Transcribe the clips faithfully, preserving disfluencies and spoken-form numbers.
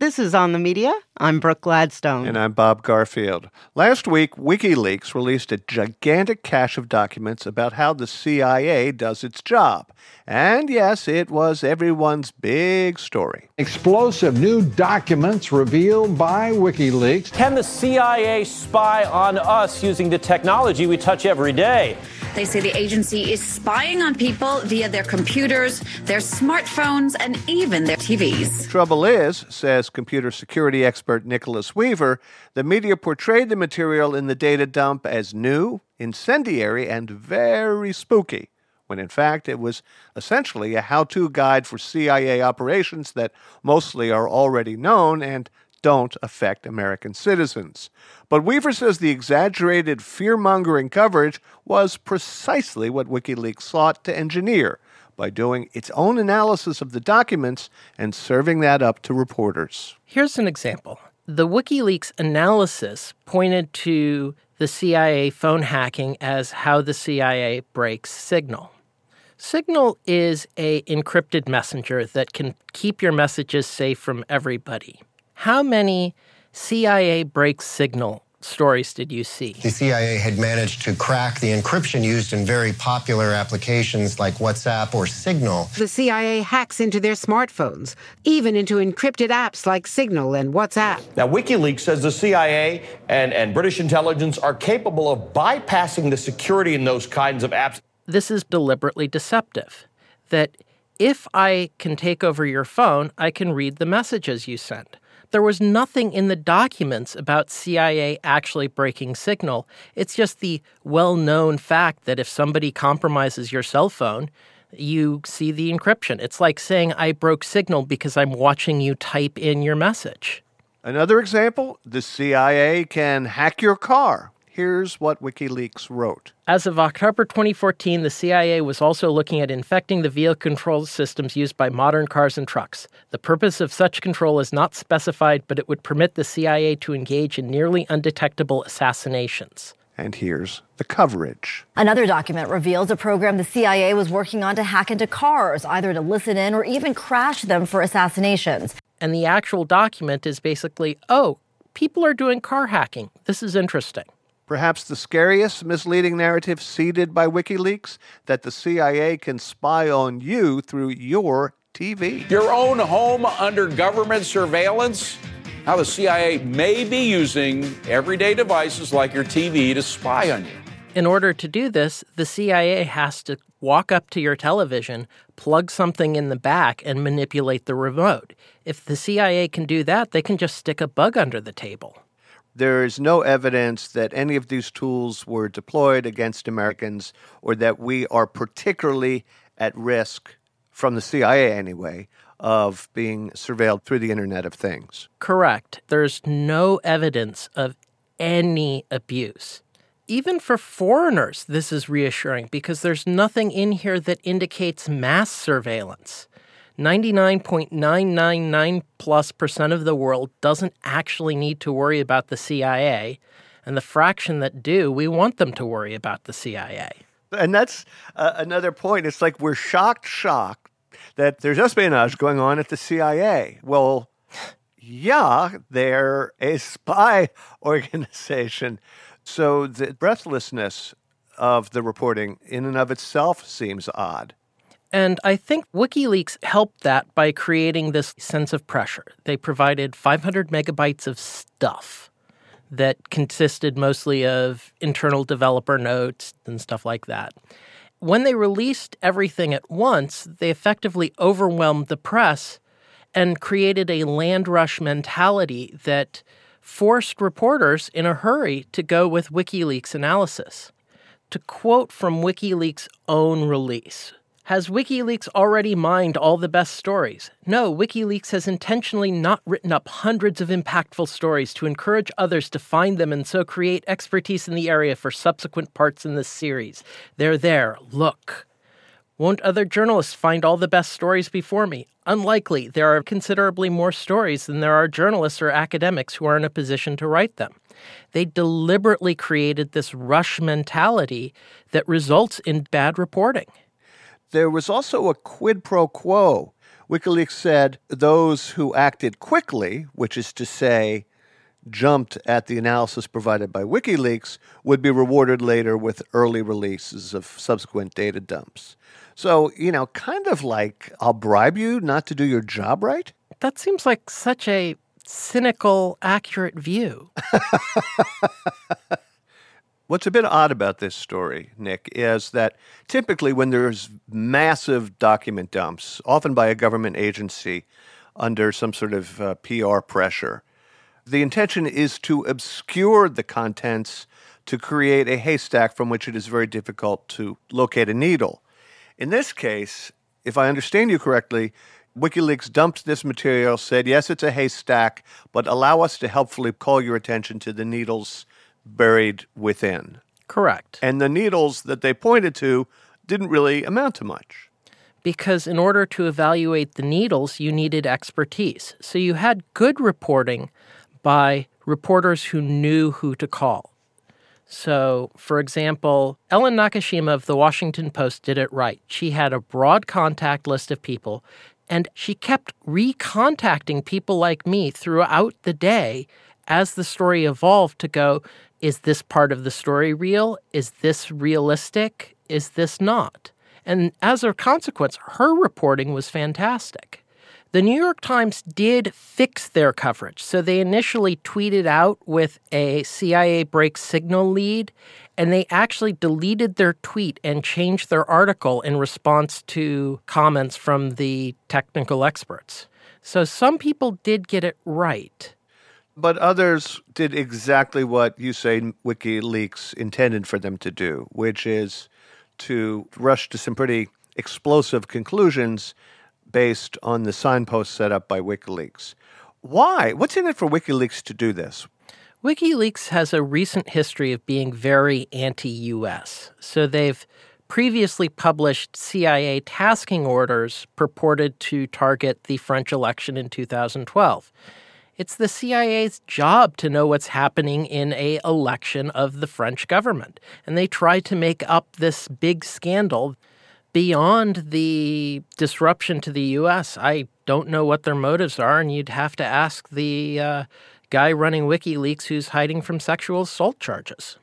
This is On the Media. I'm Brooke Gladstone. And I'm Bob Garfield. Last week, WikiLeaks released a gigantic cache of documents about how the C I A does its job. And yes, it was everyone's big story. Explosive new documents revealed by WikiLeaks. Can the C I A spy on us using the technology we touch every day? They say the agency is spying on people via their computers, their smartphones, and even their T Vs. Trouble is, says computer security expert Nicholas Weaver, the media portrayed the material in the data dump as new, incendiary, and very spooky, when in fact it was essentially a how-to guide for C I A operations that mostly are already known and don't affect American citizens. But Weaver says the exaggerated fear-mongering coverage was precisely what WikiLeaks sought to engineer by doing its own analysis of the documents and serving that up to reporters. Here's an example. The WikiLeaks analysis pointed to the C I A phone hacking as how the C I A breaks Signal. Signal is an encrypted messenger that can keep your messages safe from everybody. How many C I A breaks Signal stories did you see? The C I A had managed to crack the encryption used in very popular applications like WhatsApp or Signal. The C I A hacks into their smartphones, even into encrypted apps like Signal and WhatsApp. Now, WikiLeaks says the C I A and, and British intelligence are capable of bypassing the security in those kinds of apps. This is deliberately deceptive, that if I can take over your phone, I can read the messages you send. There was nothing in the documents about C I A actually breaking Signal. It's just the well-known fact that if somebody compromises your cell phone, you see the encryption. It's like saying I broke Signal because I'm watching you type in your message. Another example, the C I A can hack your car. Here's what WikiLeaks wrote. As of October twenty fourteen, the C I A was also looking at infecting the vehicle control systems used by modern cars and trucks. The purpose of such control is not specified, but it would permit the C I A to engage in nearly undetectable assassinations. And here's the coverage. Another document reveals a program the C I A was working on to hack into cars, either to listen in or even crash them for assassinations. And the actual document is basically, oh, people are doing car hacking. This is interesting. Perhaps the scariest misleading narrative seeded by WikiLeaks, that the C I A can spy on you through your T V. Your own home under government surveillance? How the C I A may be using everyday devices like your T V to spy on you. In order to do this, the C I A has to walk up to your television, plug something in the back, and manipulate the remote. If the C I A can do that, they can just stick a bug under the table. There is no evidence that any of these tools were deployed against Americans or that we are particularly at risk, from the C I A anyway, of being surveilled through the Internet of Things. Correct. There's no evidence of any abuse. Even for foreigners, this is reassuring because there's nothing in here that indicates mass surveillance. ninety-nine point nine nine nine plus percent of the world doesn't actually need to worry about the C I A, and the fraction that do, we want them to worry about the C I A. And that's uh, another point. It's like we're shocked, shocked that there's espionage going on at the C I A. Well, yeah, they're a spy organization. So the breathlessness of the reporting in and of itself seems odd. And I think WikiLeaks helped that by creating this sense of pressure. They provided five hundred megabytes of stuff that consisted mostly of internal developer notes and stuff like that. When they released everything at once, they effectively overwhelmed the press and created a land rush mentality that forced reporters in a hurry to go with WikiLeaks analysis. To quote from WikiLeaks' own release, has WikiLeaks already mined all the best stories? No, WikiLeaks has intentionally not written up hundreds of impactful stories to encourage others to find them and so create expertise in the area for subsequent parts in this series. They're there. Look. Won't other journalists find all the best stories before me? Unlikely. There are considerably more stories than there are journalists or academics who are in a position to write them. They deliberately created this rush mentality that results in bad reporting. There was also a quid pro quo. WikiLeaks said those who acted quickly, which is to say, jumped at the analysis provided by WikiLeaks, would be rewarded later with early releases of subsequent data dumps. So, you know, kind of like, I'll bribe you not to do your job right? That seems like such a cynical, accurate view. What's a bit odd about this story, Nick, is that typically when there's massive document dumps, often by a government agency under some sort of uh, P R pressure, the intention is to obscure the contents to create a haystack from which it is very difficult to locate a needle. In this case, if I understand you correctly, WikiLeaks dumped this material, said, yes, it's a haystack, but allow us to helpfully call your attention to the needles buried within. Correct. And the needles that they pointed to didn't really amount to much. Because in order to evaluate the needles, you needed expertise. So you had good reporting by reporters who knew who to call. So, for example, Ellen Nakashima of The Washington Post did it right. She had a broad contact list of people, and she kept recontacting people like me throughout the day as the story evolved to go, is this part of the story real? Is this realistic? Is this not? And as a consequence, her reporting was fantastic. The New York Times did fix their coverage. So they initially tweeted out with a C I A break signal lead, and they actually deleted their tweet and changed their article in response to comments from the technical experts. So some people did get it right. But others did exactly what you say WikiLeaks intended for them to do, which is to rush to some pretty explosive conclusions based on the signposts set up by WikiLeaks. Why? What's in it for WikiLeaks to do this? WikiLeaks has a recent history of being very anti-U S. So they've previously published C I A tasking orders purported to target the French election in two thousand twelve. It's the C I A's job to know what's happening in an election of the French government. And they try to make up this big scandal. Beyond the disruption to the U S, I don't know what their motives are, and you'd have to ask the uh, guy running WikiLeaks who's hiding from sexual assault charges.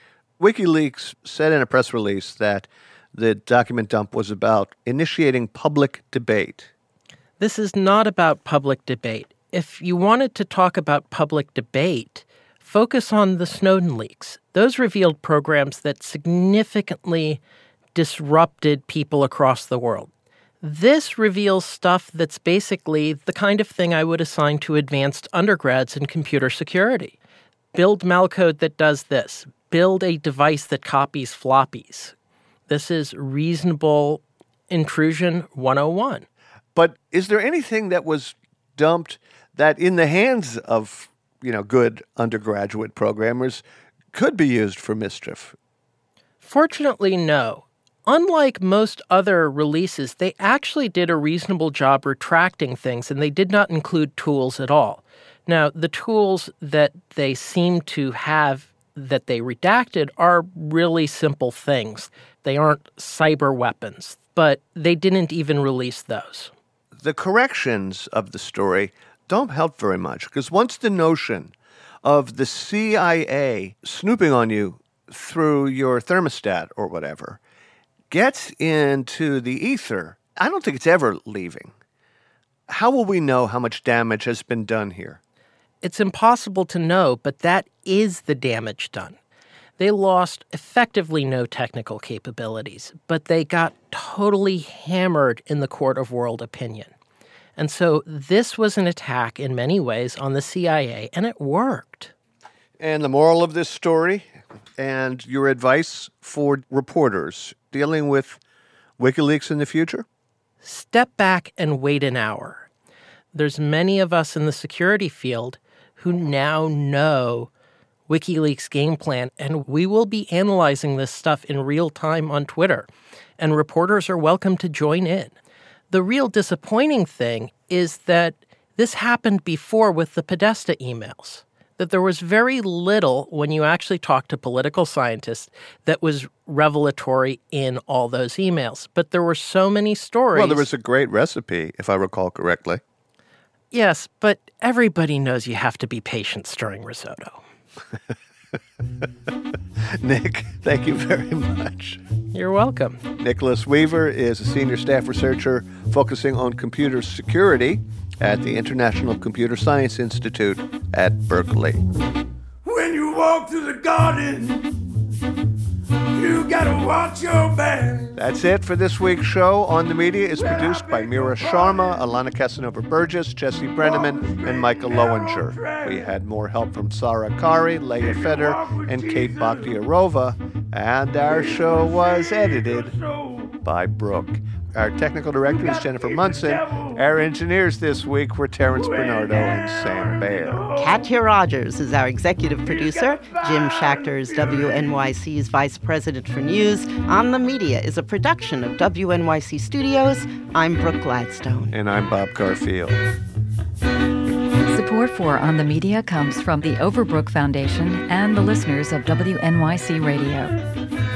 WikiLeaks said in a press release that the document dump was about initiating public debate. This is not about public debate. If you wanted to talk about public debate, focus on the Snowden leaks. Those revealed programs that significantly disrupted people across the world. This reveals stuff that's basically the kind of thing I would assign to advanced undergrads in computer security. Build malcode that does this. Build a device that copies floppies. This is reasonable intrusion one oh one. But is there anything that was dumped that in the hands of, you know, good undergraduate programmers could be used for mischief? Fortunately, no. Unlike most other releases, they actually did a reasonable job retracting things, and they did not include tools at all. Now, the tools that they seem to have that they redacted are really simple things. They aren't cyber weapons, but they didn't even release those. The corrections of the story don't help very much, because once the notion of the C I A snooping on you through your thermostat or whatever gets into the ether, I don't think it's ever leaving. How will we know how much damage has been done here? It's impossible to know, but that is the damage done. They lost effectively no technical capabilities, but they got totally hammered in the court of world opinion. And so this was an attack in many ways on the C I A, and it worked. And the moral of this story and your advice for reporters dealing with WikiLeaks in the future? Step back and wait an hour. There's many of us in the security field who now know WikiLeaks game plan, and we will be analyzing this stuff in real time on Twitter, and reporters are welcome to join in. The real disappointing thing is that this happened before with the Podesta emails. that there was very little, when you actually talked to political scientists, that was revelatory in all those emails. But there were so many stories. Well, there was a great recipe, if I recall correctly. Yes, but everybody knows you have to be patient stirring risotto. Nick, thank you very much. You're welcome. Nicholas Weaver is a senior staff researcher focusing on computer security at the International Computer Science Institute at Berkeley. When you walk through the garden, you gotta watch your back. That's it for this week's show. On the Media is produced by Mira Sharma, Alana Casanova-Burgess, Jesse Brenneman, and Michael Lowinger. We had more help from Sarah Kari, Leah Feder, and Kate Bakhtiarova. And our show was edited by Brooke. Our technical director is Jennifer Munson. Our engineers this week were Terrence Bernardo and Sam Baer. Katya Rogers is our executive producer. Jim Schachter is W N Y C's vice president for news. On the Media is a production of W N Y C Studios. I'm Brooke Gladstone. And I'm Bob Garfield. Support for On the Media comes from the Overbrook Foundation and the listeners of W N Y C Radio.